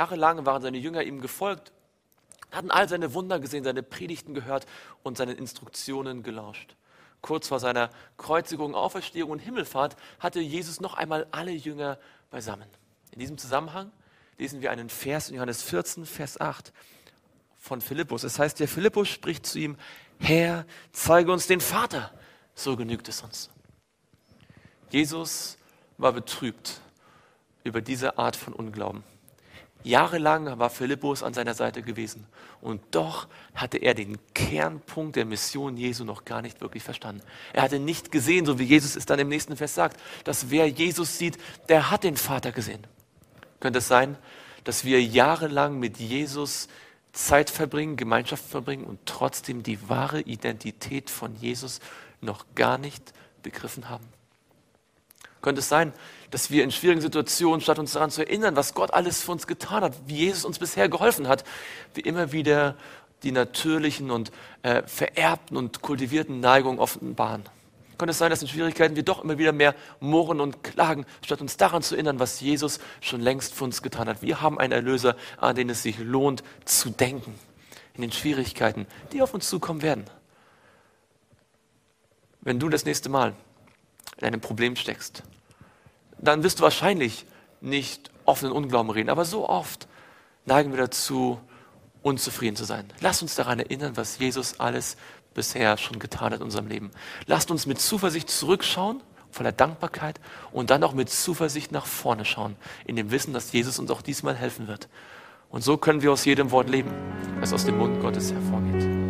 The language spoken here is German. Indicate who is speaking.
Speaker 1: Jahrelang waren seine Jünger ihm gefolgt, hatten all seine Wunder gesehen, seine Predigten gehört und seinen Instruktionen gelauscht. Kurz vor seiner Kreuzigung, Auferstehung und Himmelfahrt hatte Jesus noch einmal alle Jünger beisammen. In diesem Zusammenhang lesen wir einen Vers in Johannes 14, Vers 8 von Philippus. Es heißt, der Philippus spricht zu ihm: Herr, zeige uns den Vater, so genügt es uns. Jesus war betrübt über diese Art von Unglauben. Jahrelang war Philippus an seiner Seite gewesen und doch hatte er den Kernpunkt der Mission Jesu noch gar nicht wirklich verstanden. Er hatte nicht gesehen, so wie Jesus es dann im nächsten Vers sagt, dass wer Jesus sieht, der hat den Vater gesehen. Könnte es sein, dass wir jahrelang mit Jesus Zeit verbringen, Gemeinschaft verbringen und trotzdem die wahre Identität von Jesus noch gar nicht begriffen haben? Könnte es sein, dass wir in schwierigen Situationen, statt uns daran zu erinnern, was Gott alles für uns getan hat, wie Jesus uns bisher geholfen hat, wir immer wieder die natürlichen und vererbten und kultivierten Neigungen offenbaren? Könnte es sein, dass in Schwierigkeiten wir doch immer wieder mehr murren und klagen, statt uns daran zu erinnern, was Jesus schon längst für uns getan hat? Wir haben einen Erlöser, an den es sich lohnt zu denken, in den Schwierigkeiten, die auf uns zukommen werden. Wenn du das nächste Mal in einem Problem steckst, dann wirst du wahrscheinlich nicht offenen Unglauben reden, aber so oft neigen wir dazu, unzufrieden zu sein. Lass uns daran erinnern, was Jesus alles bisher schon getan hat in unserem Leben. Lasst uns mit Zuversicht zurückschauen, voller Dankbarkeit und dann auch mit Zuversicht nach vorne schauen, in dem Wissen, dass Jesus uns auch diesmal helfen wird. Und so können wir aus jedem Wort leben, das aus dem Mund Gottes hervorgeht.